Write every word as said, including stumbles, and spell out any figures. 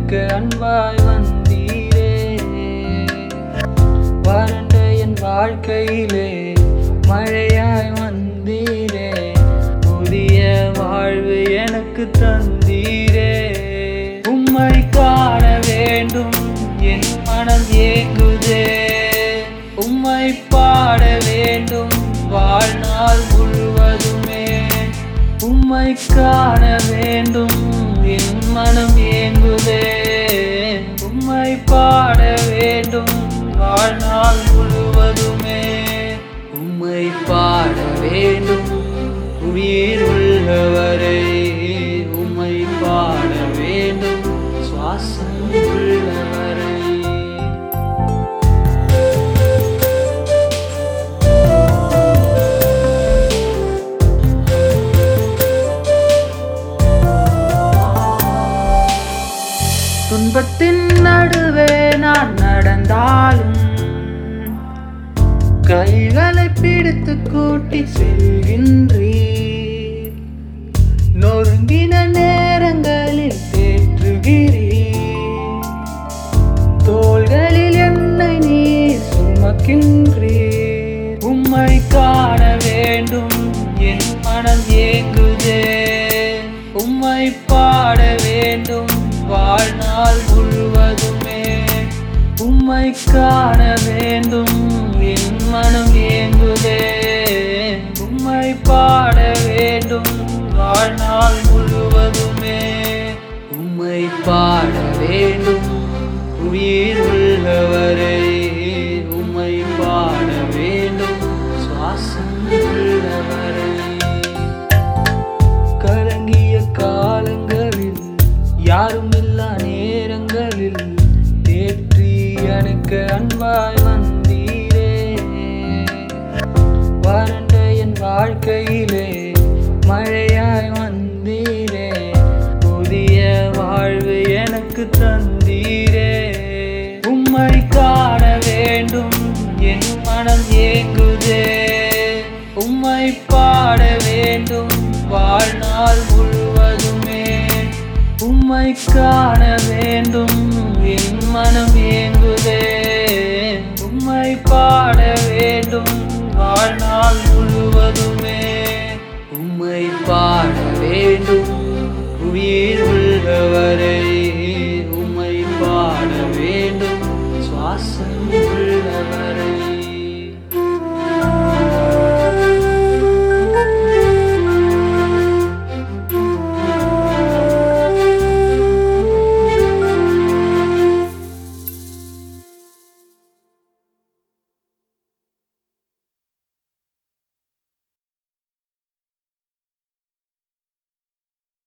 எனக்கு அன்பாய் வந்தீரே. வறண்ட என் வாழ்க்கையிலே மழையாய் வந்தீரே. புதிய வாழ்வு எனக்கு தந்தீரே. உம்மை காண வேண்டும் என் மனம் ஏங்குதே. உம்மை பாட வேண்டும் வாழ்நாள் முழுவதுமே. உம்மை காண வேண்டும் என் மனம் ஏங்குதே. உம்மை பாட வேண்டும் வாழ்நாள் முழுவதுமே. உம்மை பாட வேண்டும் உயிர் உள்ளவரை. உம்மை பாட வேண்டும் சுவாசம் உள்ளவரை. துன்பத்தின் நடுவே நான் நடந்தாலும் கைகளை பிடித்து கூட்டி செல்கின்றீர். நொறுங்கின நேரங்களில் தேற்றுகிறீர். தோள்களில் என்னை நீர் சுமக்கின்றீர். உம்மை காண வேண்டும் என் மனம் ஏங்குதே. உம்மை பாட வேண்டும் வாழ்நாள் முழுவதுமே. உம்மை காண வேண்டும் என் மனம் ஏங்குதே. உம்மை பாட வேண்டும் வாழ்நாள் முழுவதுமே. உம்மை பாட வேண்டும் உயிர் உள்ளவரை. உம்மை பாட வேண்டும் சுவாசம் உள்ளவரை. கலங்கிய காலங்களில் யாரும் இல்லா நேரங்களில் தேற்றி எனக்கு அன்பாய் வந்தீரே. வறண்ட என் வாழ்க்கையிலே மழையாய் வந்தீரே. புதிய வாழ்வு எனக்கு தந்தீரே. உம்மை காண வேண்டும் என் மனம் ஏங்குதே. உம்மை பாட வேண்டும் வாழ்நாள் முழுவதுமே. உம்மை காண வேண்டும் என் மனம் ஏங்குதே. உம்மை பாட வேண்டும் வாழ்நாள் முழுவதும்.